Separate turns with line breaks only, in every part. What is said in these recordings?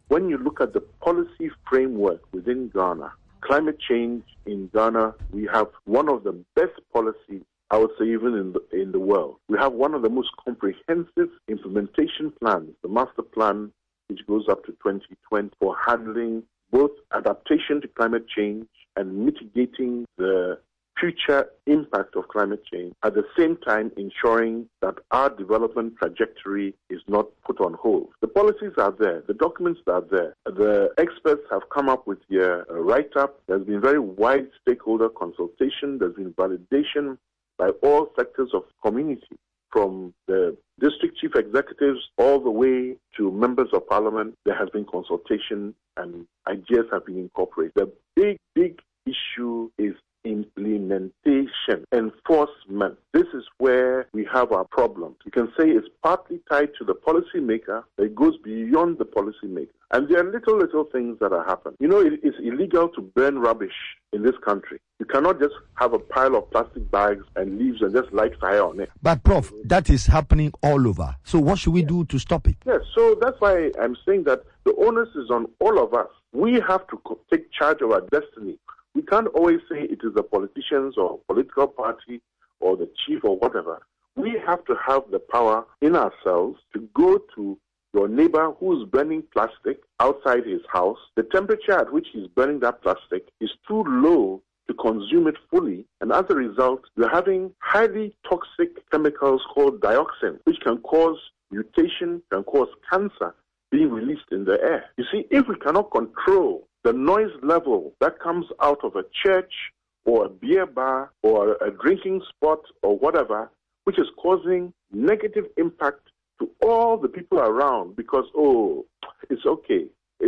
when you look at the policy framework within Ghana, climate change in Ghana, we have one of the best policies, I would say, even in the world. We have one of the most comprehensive implementation plans, the master plan, which goes up to 2020, for handling both adaptation to climate change and mitigating the future impact of climate change, at the same time ensuring that our development trajectory is not put on hold. The policies are there, the documents are there, the experts have come up with their write-up, there's been very wide stakeholder consultation, there's been validation by all sectors of community, from the district chief executives all the way to members of parliament. There has been consultation and ideas have been incorporated. The big issue is implementation, enforcement. This is where we have our problems. You can say it's partly tied to the policymaker, but it goes beyond the policymaker. And there are little things that are happening. You know, it is illegal to burn rubbish in this country. You cannot just have a pile of plastic bags and leaves and just light fire on it.
But Prof, that is happening all over. So what should we do to stop it?
Yes, so that's why I'm saying that the onus is on all of us. We have to take charge of our destiny. We can't always say it is the politicians or political party or the chief or whatever. We have to have the power in ourselves to go to your neighbor who's burning plastic outside his house. The temperature at which he's burning that plastic is too low to consume it fully, and as a result, you're having highly toxic chemicals called dioxin, which can cause mutation, can cause cancer being released in the air. You see, if we cannot control the noise level that comes out of a church or a beer bar or a drinking spot or whatever, which is causing negative impact to all the people around because, oh, it's okay.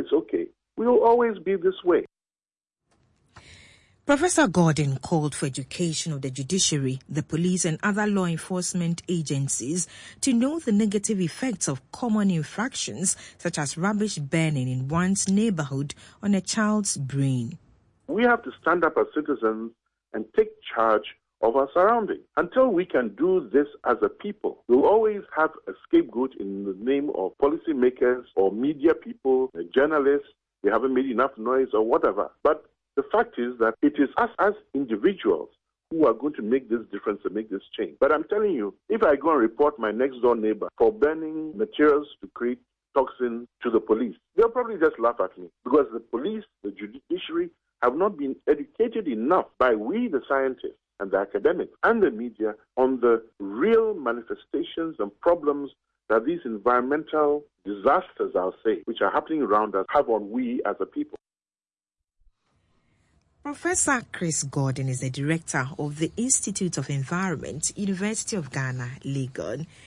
We will always be this way.
Professor Gordon called for education of the judiciary, the police and other law enforcement agencies to know the negative effects of common infractions such as rubbish burning in one's neighborhood on a child's brain.
We have to stand up as citizens and take charge of our surroundings. Until we can do this as a people, we'll always have a scapegoat in the name of policymakers or media people, journalists. They haven't made enough noise or whatever. But the fact is that it is us as individuals who are going to make this difference and make this change. But I'm telling you, if I go and report my next door neighbor for burning materials to create toxin to the police, they'll probably just laugh at me because the police, the judiciary, have not been educated enough by we, the scientists and the academics and the media, on the real manifestations and problems that these environmental disasters, I'll say, which are happening around us, have on we as a people.
Professor Chris Gordon is the director of the Institute of Environment, University of Ghana, Legon.